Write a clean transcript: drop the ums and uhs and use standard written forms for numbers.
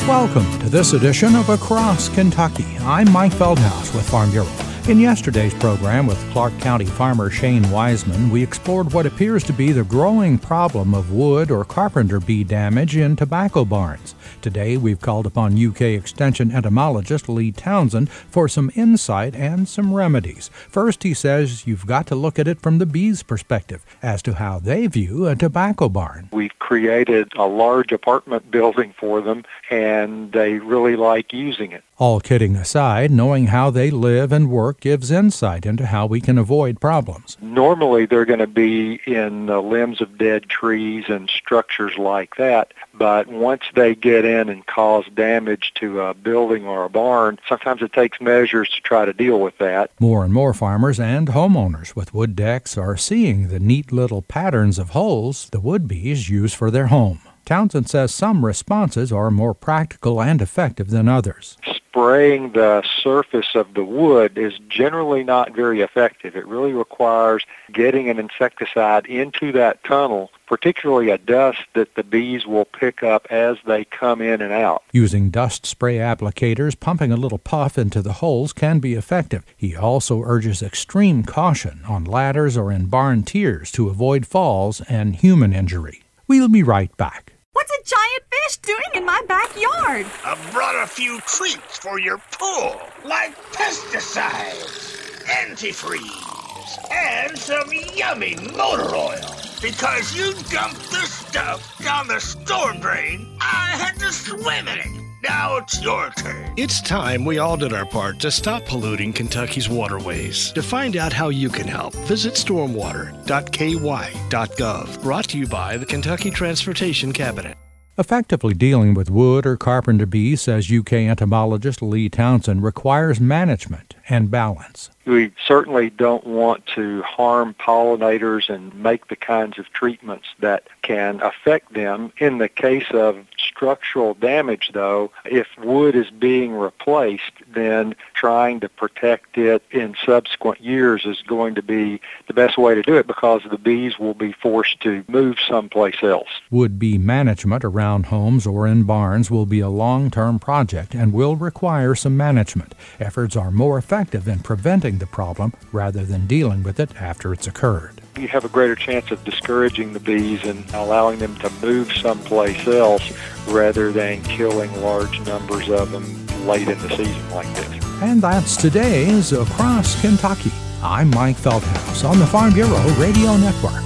Welcome to this edition of Across Kentucky. I'm Mike Feldhaus with Farm Bureau. In yesterday's program with Clark County farmer Shane Wiseman, we explored what appears to be the growing problem of wood or carpenter bee damage in tobacco barns. Today, we've called upon UK Extension entomologist Lee Townsend for some insight and some remedies. First, he says you've got to look at it from the bees' perspective as to how they view a tobacco barn. We've created a large apartment building for them, and they really like using it. All kidding aside, knowing how they live and work gives insight into how we can avoid problems. Normally, they're going to be in the limbs of dead trees and structures like that, but once they get in and cause damage to a building or a barn, sometimes it takes measures to try to deal with that. More and more farmers and homeowners with wood decks are seeing the neat little patterns of holes the wood bees use for their home. Townsend says some responses are more practical and effective than others. Spraying the surface of the wood is generally not very effective. It really requires getting an insecticide into that tunnel, particularly a dust that the bees will pick up as they come in and out. Using dust spray applicators, pumping a little puff into the holes can be effective. He also urges extreme caution on ladders or in barn tiers to avoid falls and human injury. We'll be right back. What's a giant fish doing in my backyard? I brought a few treats for your pool, like pesticides, antifreeze, and some yummy motor oil. Because you dumped this stuff down the storm drain, I had to swim in it. Now it's your turn. It's time we all did our part to stop polluting Kentucky's waterways. To find out how you can help, visit stormwater.ky.gov. Brought to you by the Kentucky Transportation Cabinet. Effectively dealing with wood or carpenter bees, says UK entomologist Lee Townsend, requires management and balance. We certainly don't want to harm pollinators and make the kinds of treatments that can affect them. In the case of structural damage, though, if wood is being replaced, then trying to protect it in subsequent years is going to be the best way to do it, because the bees will be forced to move someplace else. Wood bee management around homes or in barns will be a long-term project and will require some management. Efforts are more effective in preventing the problem rather than dealing with it after it's occurred. You have a greater chance of discouraging the bees and allowing them to move someplace else rather than killing large numbers of them late in the season like this. And that's today's Across Kentucky. I'm Mike Feldhaus on the Farm Bureau Radio Network.